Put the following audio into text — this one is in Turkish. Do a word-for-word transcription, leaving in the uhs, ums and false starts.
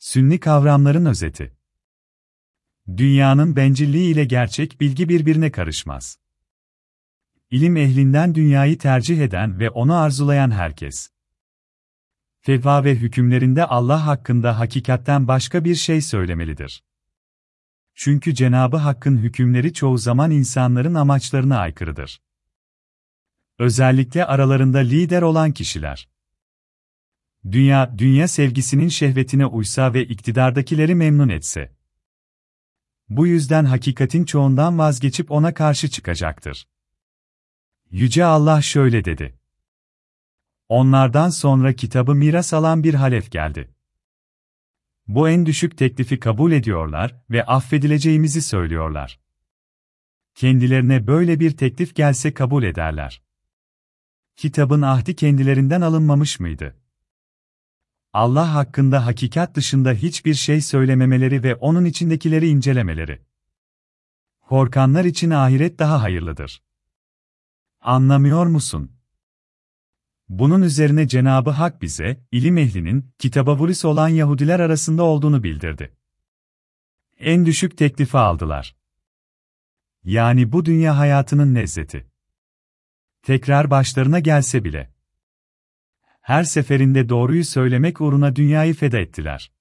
Sünni kavramların özeti. Dünyanın bencilliği ile gerçek bilgi birbirine karışmaz. İlim ehlinden dünyayı tercih eden ve onu arzulayan herkes. Fetva ve hükümlerinde Allah hakkında hakikatten başka bir şey söylemelidir. Çünkü Cenab-ı Hakk'ın hükümleri çoğu zaman insanların amaçlarına aykırıdır. Özellikle aralarında lider olan kişiler. Dünya, dünya sevgisinin şehvetine uysa ve iktidardakileri memnun etse. Bu yüzden hakikatin çoğundan vazgeçip ona karşı çıkacaktır. Yüce Allah şöyle dedi. Onlardan sonra kitabı miras alan bir halef geldi. Bu en düşük teklifi kabul ediyorlar ve affedileceğimizi söylüyorlar. Kendilerine böyle bir teklif gelse kabul ederler. Kitabın ahdi kendilerinden alınmamış mıydı? Allah hakkında hakikat dışında hiçbir şey söylememeleri ve onun içindekileri incelemeleri. Korkanlar için ahiret daha hayırlıdır. Anlamıyor musun? Bunun üzerine Cenab-ı Hak bize, ilim ehlinin, kitaba varis olan Yahudiler arasında olduğunu bildirdi. En düşük teklifi aldılar. Yani bu dünya hayatının lezzeti. Tekrar başlarına gelse bile. Her seferinde doğruyu söylemek uğruna dünyayı feda ettiler.